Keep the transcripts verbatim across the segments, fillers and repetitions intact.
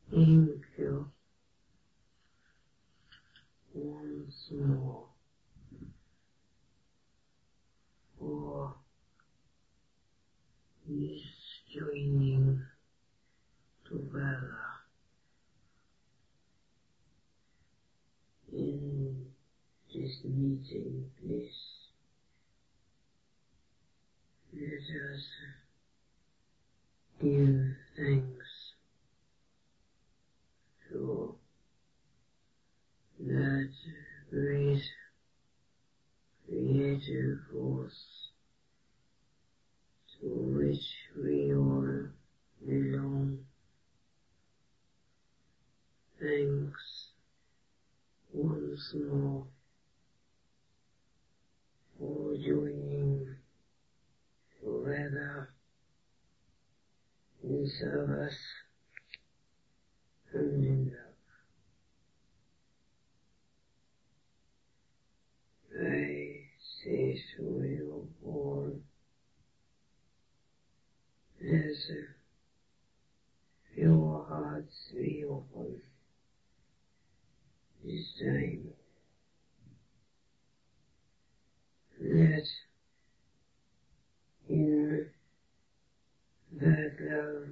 Thank you once more for this joining together in this meeting place. Let us give thanks to that great creative force to which we all belong. Thanks once more for joining together in service and in love. I say to you all, let your hearts be open this time. Let in that love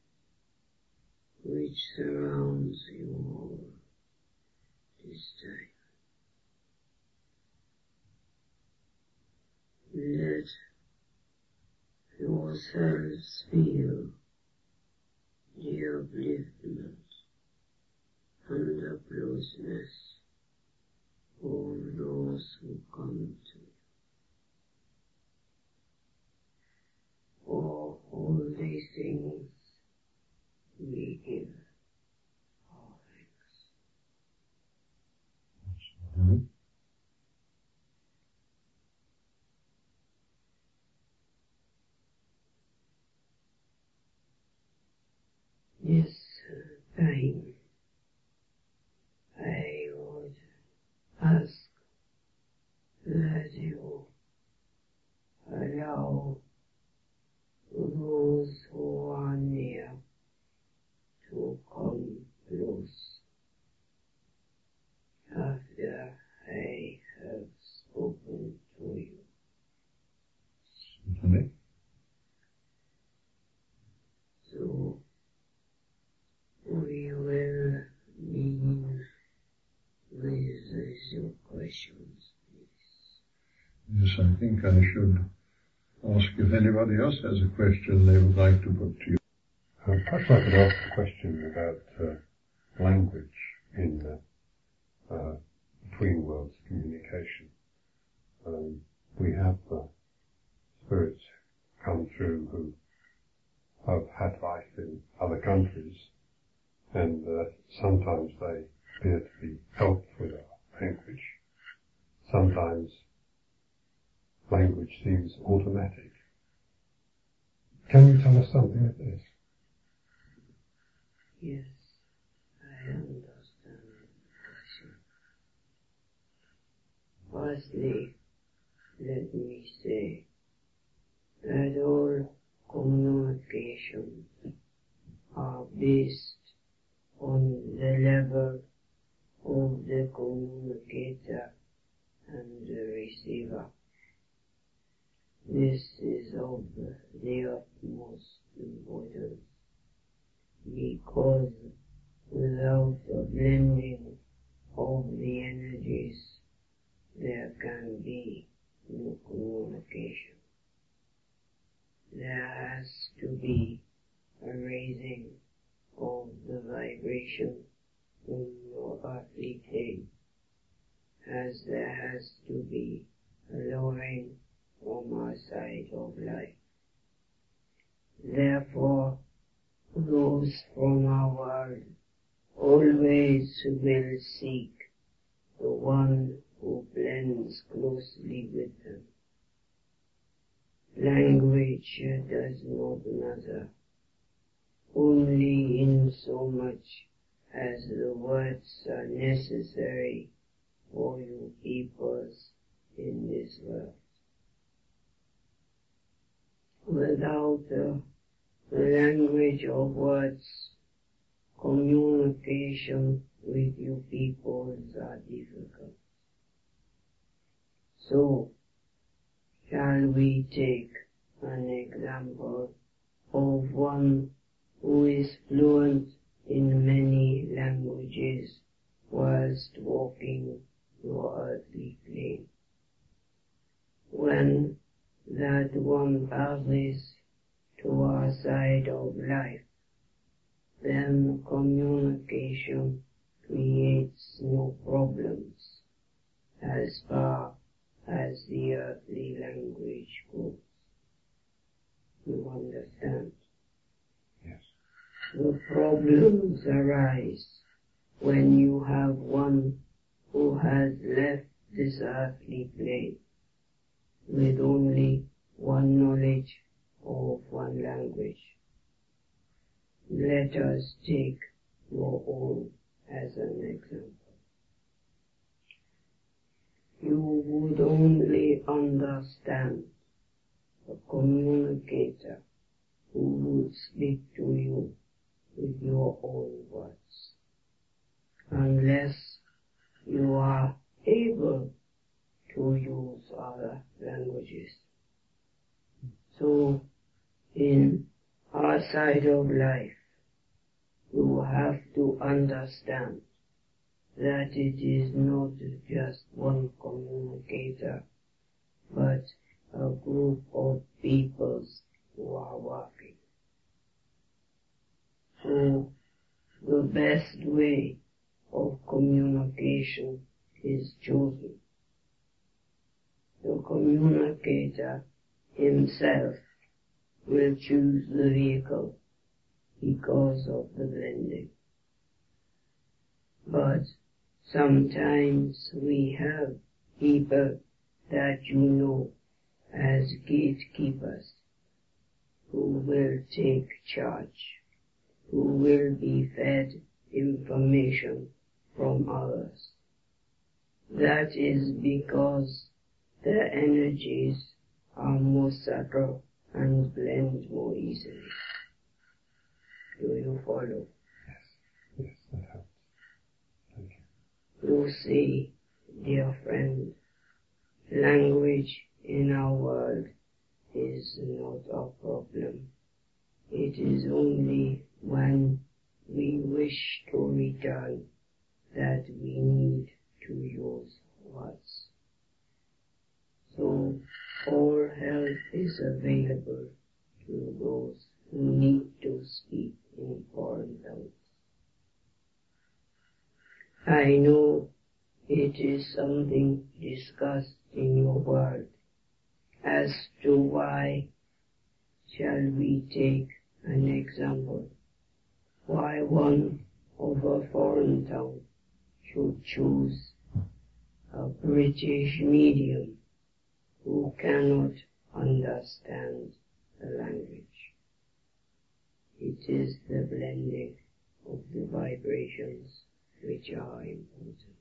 which surrounds you all this time, let yourselves feel the upliftment and the closeness of those who come to you. For all these things we give our thanks. Mm-hmm. This time I would ask that you allow those who are near to come close after I have spoken to you. Mm-hmm. So we will begin with your questions, please. Yes, I think I should ask if anybody else has a question they would like to put to you. Uh, perhaps I could ask a question about uh, language in uh, uh, between worlds communication. Um, we have uh, spirits come through who have had life in other countries, and uh, sometimes they appear to be helped with our language. Sometimes language seems automatic. Can you tell us something of this? Yes, I understand the question. Firstly, let me say that all communications are based on the level of the communicator and the receiver. This is of the utmost importance, because without a blending of the energies, there can be no communication. There has to be a raising of the vibration in your earthly plane, as there has to be a lowering from our side of life. Therefore, those from our world always will seek the one who blends closely with them. Language does not matter, only in so much as the words are necessary for you peoples in this world. Without the, the language of words, communication communication with you peoples are difficult. So, shall we take an example of one who is fluent in many languages whilst walking your earthly plane? When that one passes to our side of life, then communication creates no problems as far as the earthly language goes. You understand? Yes. The problems arise when you have one who has left this earthly plane with only one knowledge of one language. Let us take your own as an example. You would only understand a communicator who would speak to you with your own words, unless you are able to use other languages. So, in our side of life, you have to understand that it is not just one communicator, but a group of peoples who are working. So, the best way of communication is chosen. The communicator himself will choose the vehicle because of the blending. But sometimes we have people that you know as gatekeepers who will take charge, who will be fed information from others. That is because their energies are more subtle and blend more easily. Do you follow? Yes, yes, that helps. Thank you. You see, dear friend, language in our world is not a problem. It is only when we wish to return that we need to use words. So, all help is available to those who need to speak in foreign tongues. I know it is something discussed in your world as to why, shall we take an example, why one of a foreign tongue should choose a British medium who cannot understand the language. It is the blending of the vibrations which are important.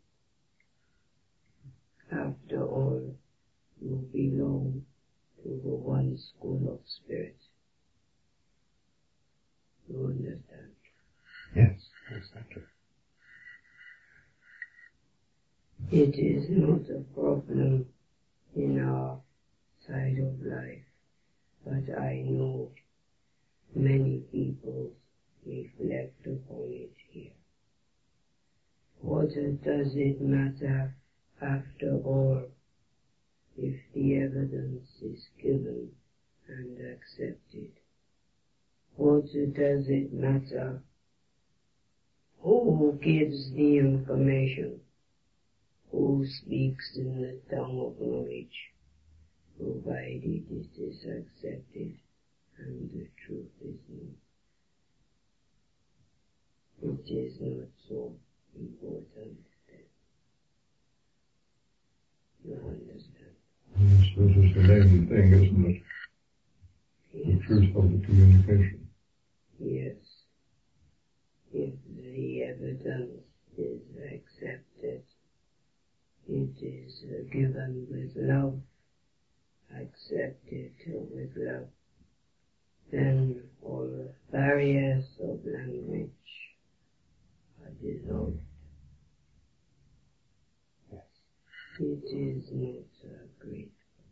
After all, you belong to the one school of spirit. You understand? Yes, exactly. It is not a problem in our side of life, but I know many people reflect upon it here. What does it matter, after all, if the evidence is given and accepted? What does it matter who gives the information, who speaks in the tongue of knowledge, provided it is accepted and the truth is known? It is not so important then. You understand? Yes, that is the main thing, isn't it? Yes. The truth of the communication. Yes. If the evidence is accepted, it is given with love, accepted with love, then all barriers of language It is not a great.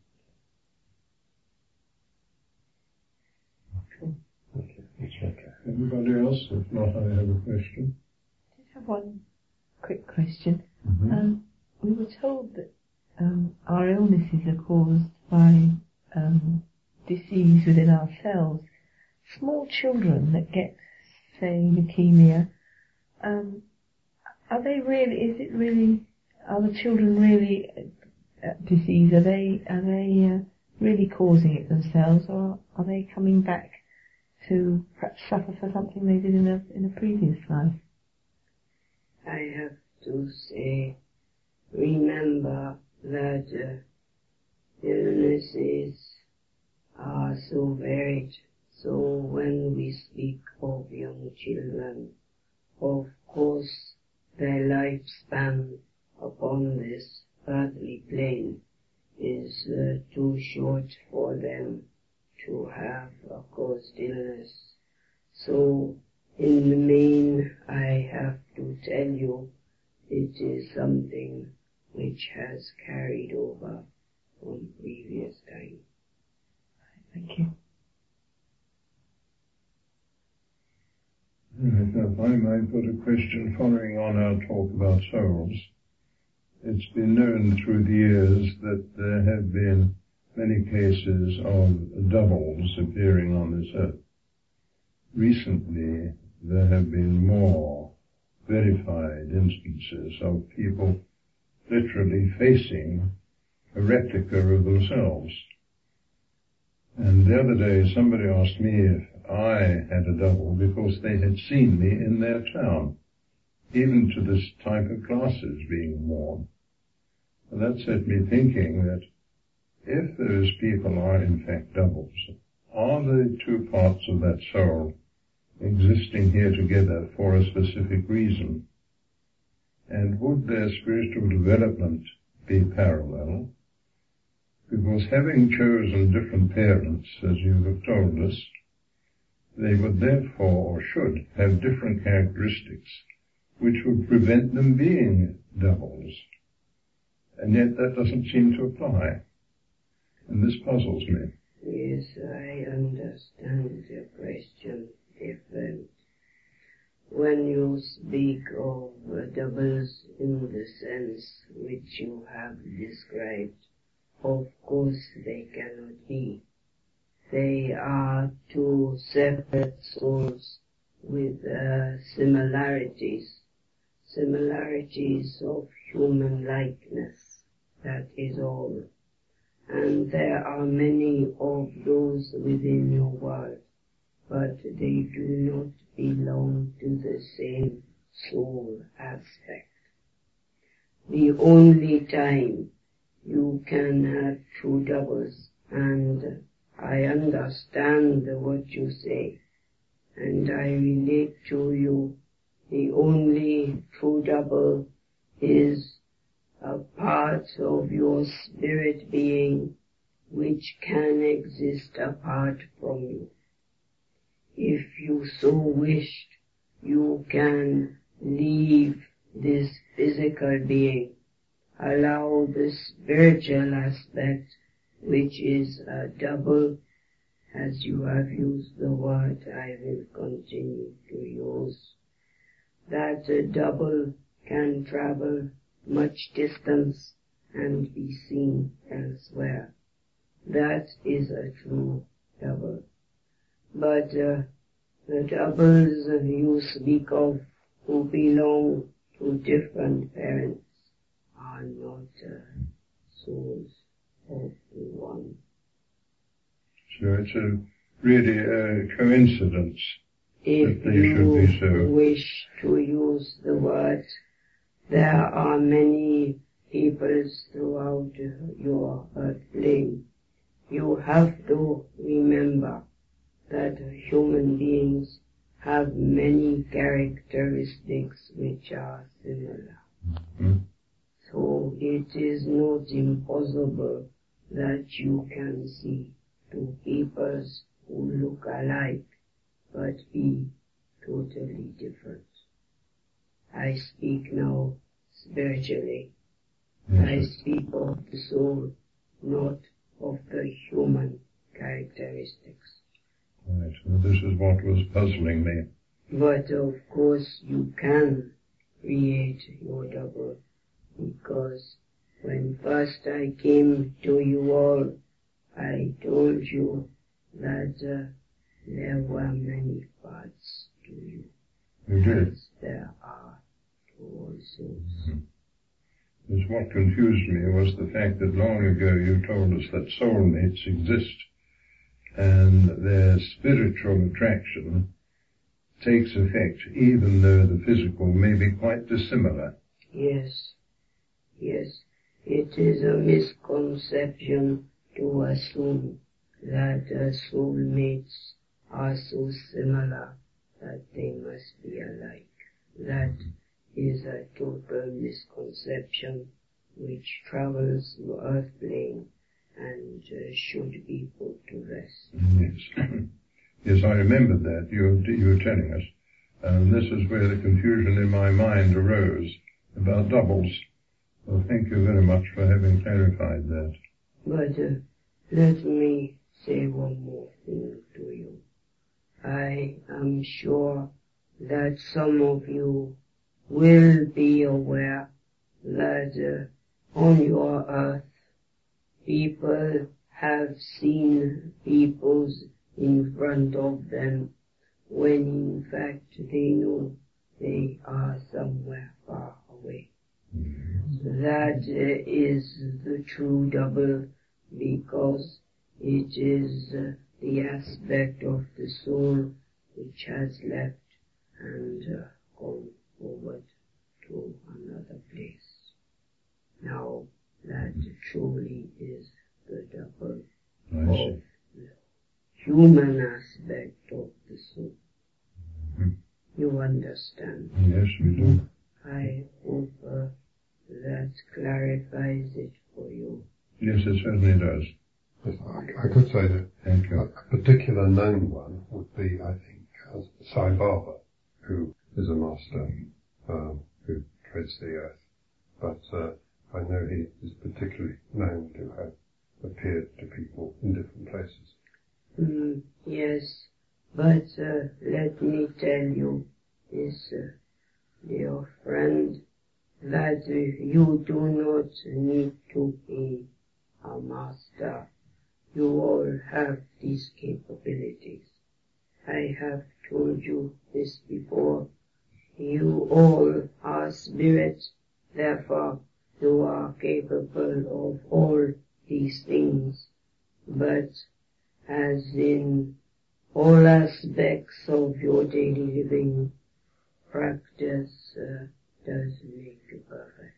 Okay. Okay. It's okay. Anybody else? If not, I have a question. I just have one quick question. Mm-hmm. Um, we were told that um, our illnesses are caused by um, disease within ourselves. Small children that get, say, leukemia, um, are they really? Is it really? Are the children really uh, disease? Are they? Are they uh, really causing it themselves, or are they coming back to perhaps suffer for something they did in a in a previous life? I have to say, remember that uh, illnesses are so varied. So when we speak of young children, of course their lifespan upon this earthly plane is uh, too short for them to have a caused illness. So in the main, I have to tell you, it is something which has carried over from previous time. Thank you. If I might put a question following on our talk about souls. It's been known through the years that there have been many cases of doubles appearing on this earth. Recently, there have been more verified instances of people literally facing a replica of themselves. And the other day somebody asked me if I had a double because they had seen me in their town, even to this type of glasses being worn. And that set me thinking that if those people are in fact doubles, are the two parts of that soul existing here together for a specific reason? And would their spiritual development be parallel? Because having chosen different parents, as you have told us, they would therefore, or should, have different characteristics which would prevent them being doubles. And yet that doesn't seem to apply. And this puzzles me. Yes, I understand your question different. When you speak of uh, doubles in the sense which you have described, of course they cannot be. They are two separate souls with uh, similarities, similarities of human likeness, that is all. And there are many of those within your world, but they do not belong to the same soul aspect. The only time you can have true doubles, and I understand what you say, and I relate to you, the only true double is a part of your spirit being which can exist apart from you. If you so wished, you can leave this physical being, allow the spiritual aspect, which is a double, as you have used the word, I will continue to use, that a double can travel much distance and be seen elsewhere. That is a true double. But uh, the doubles you speak of who belong to different parents are not uh, souls of the one. So it's a really a coincidence If that they should be so. you wish to use the word, there are many peoples throughout your earth plane. You have to remember that human beings have many characteristics which are similar. Mm-hmm. So it is not impossible that you can see two peoples who look alike but be totally different. I speak now spiritually. Yes, I yes. speak of the soul, not of the human characteristics. Right. Well, this is what was puzzling me. But of course you can create your double, because when first I came to you all, I told you that uh, there were many parts to you. You did. As there are to all souls. Mm-hmm. Because what confused me was the fact that long ago you told us that soulmates exist, and their spiritual attraction takes effect even though the physical may be quite dissimilar. Yes, yes, it is a misconception to assume that uh, soulmates are so similar that they must be alike. That is a total misconception which travels the earth plane and uh, should be put to rest. Yes. Yes, I remembered that. You, you were telling us. And this is where the confusion in my mind arose about doubles. Well, thank you very much for having clarified that. But uh, let me say one more thing to you. I am sure that some of you will be aware that uh, on your earth people have seen peoples in front of them when in fact they know they are somewhere far away. That uh, is the true double, because it is uh, the aspect of the soul which has left and uh, gone forward to another place. Now that truly is the double I of see. the human aspect of the soul. Mm-hmm. You understand? Yes, we do. I hope uh, that clarifies it for you. Yes, it certainly does. Yes, I, I could say that Thank a, you. a particular known one would be, I think, uh, Sai Baba, who is a master um, who treads the earth. But uh, I know he is particularly known to have appeared to people in different places. Mm, yes, but uh, let me tell you this, uh, dear friend, that uh, you do not need to be a master. You all have these capabilities. I have told you this before. You all are spirit, therefore you are capable of all these things. But as in all aspects of your daily living, practice uh, does make you perfect.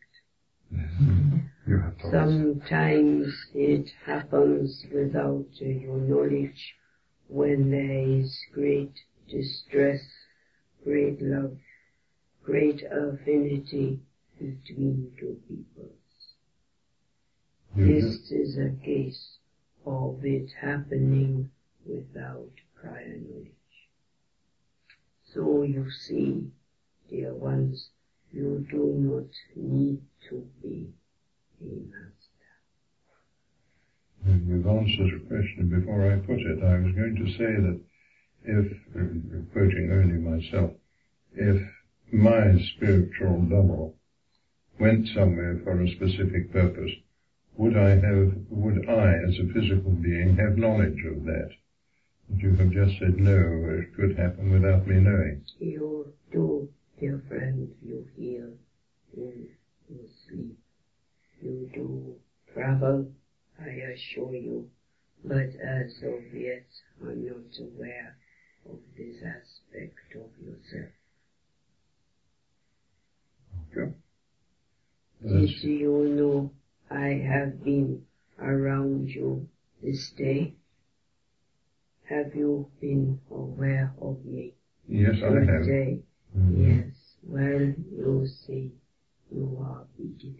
You have told us. Sometimes it happens without uh, your knowledge, when there is great distress, great love, great affinity between two peoples. You This is a case of it happening without prior knowledge. So you see, dear ones, you do not need to be a master. You've answered a question before I put it. I was going to say that if, uh, quoting only myself, if my spiritual double went somewhere for a specific purpose, would I have, would I as a physical being have knowledge of that? But you have just said no, it could happen without me knowing. You do, dear friend, you heal in your sleep. You do travel, I assure you, but as of yet I'm not aware of this aspect of yourself. Okay. Did you know I have been around you this day? Have you been aware of me Yes, I have. today? Mm-hmm. Yes. Well, you see, you are beginning.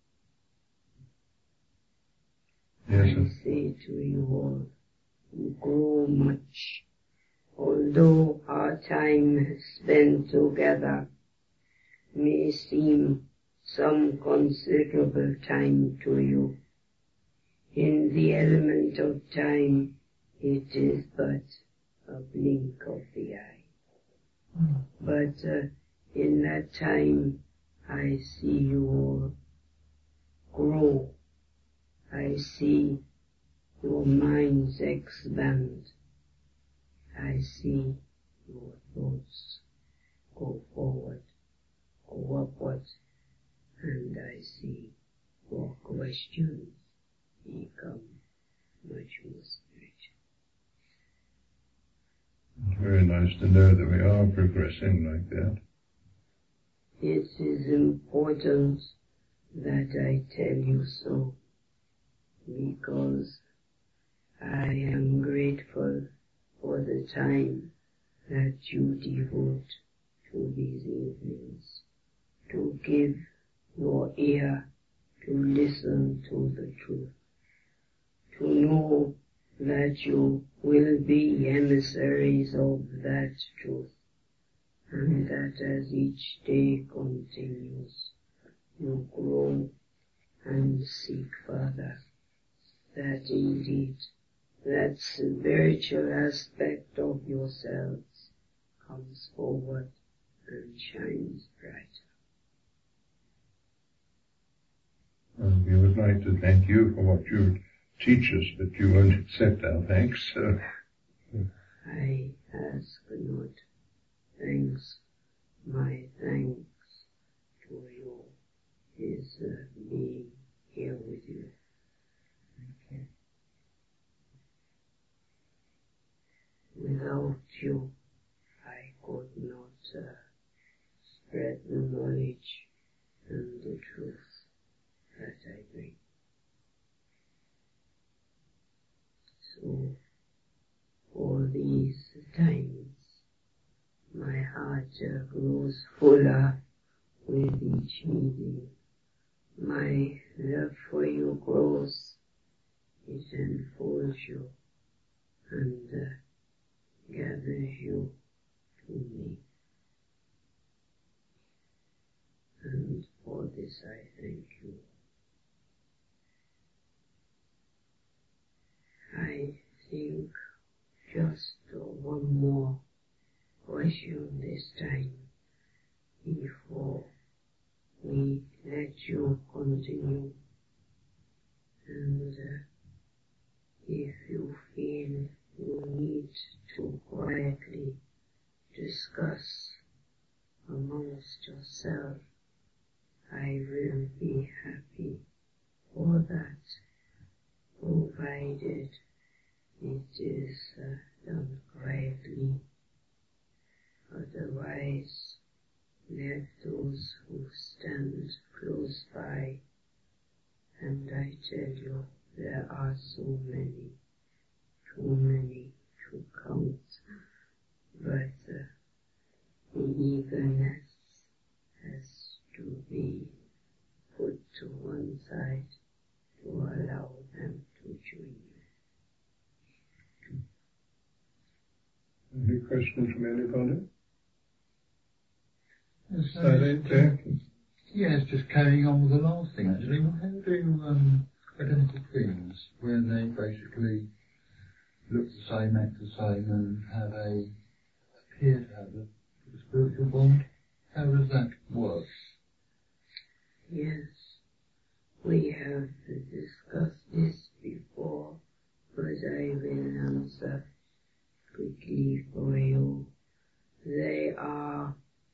Yes, I sir. say to you all, you grow much. Although our time spent together may seem some considerable time to you. In the element of time, it is but a blink of the eye. Mm. But uh, in that time, I see you all grow. I see your minds expand. I see your thoughts go forward, go upward, and I see your questions become much more spiritual. It's very nice to know that we are progressing like that. It is important that I tell you so, because I am grateful for the time that you devote to these evenings, to give your ear to listen to the truth, to know that you will be emissaries of that truth, and that as each day continues, you grow and seek further, that indeed that spiritual aspect of yourselves comes forward and shines brighter. And we would like to thank you for what you teach us, but you won't accept our thanks. So. I ask not thanks. My thanks to you is uh, being here with you. Thank you. Without you, I could not uh, spread the knowledge and the truth that I bring. So, all these times, my heart uh, grows fuller with each meeting. My love for you grows, it enfolds you and uh, gathers you to me. And for this I thank you. I think just uh, one more question this time before we let you continue. And uh, if you feel you need to quietly discuss amongst yourself, I will be happy for that, provided it is uh, done quietly. Otherwise, let those who stand close by, and I tell you, there are so many, too many to count, but uh, the eagerness has to be put to one side to allow them to join you. Any questions from anybody? So, uh, yeah, it's just carrying on with the last thing actually. How do um, identical twins, where they basically look the same, act the same, and how they appear to have a spiritual bond, how does that work? Yes, we have discussed this before, but I will answer quickly for you. They are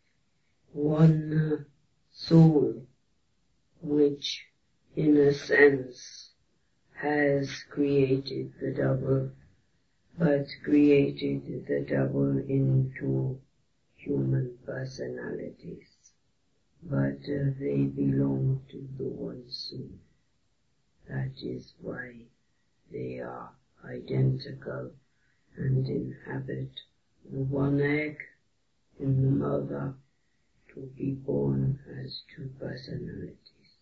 one soul which, in a sense, has created the double, but created the double into human personalities. But uh, they belong to the one soul. That is why they are identical and inhabit the one egg in the mother to be born as two personalities.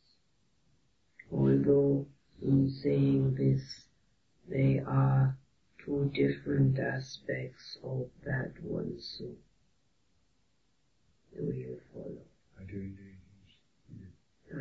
Although in saying this, they are two different aspects of that one soul. Do you follow? I do indeed.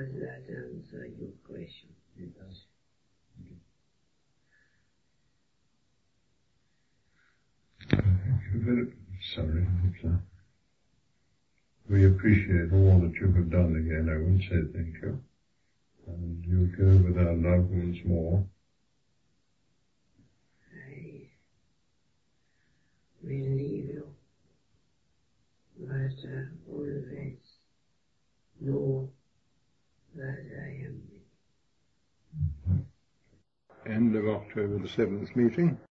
very sorry. But, uh, we appreciate all that you have done again. I would say thank you. And you'll go with our love once more. I will leave you, but uh, always know that I am. End of October the seventh meeting.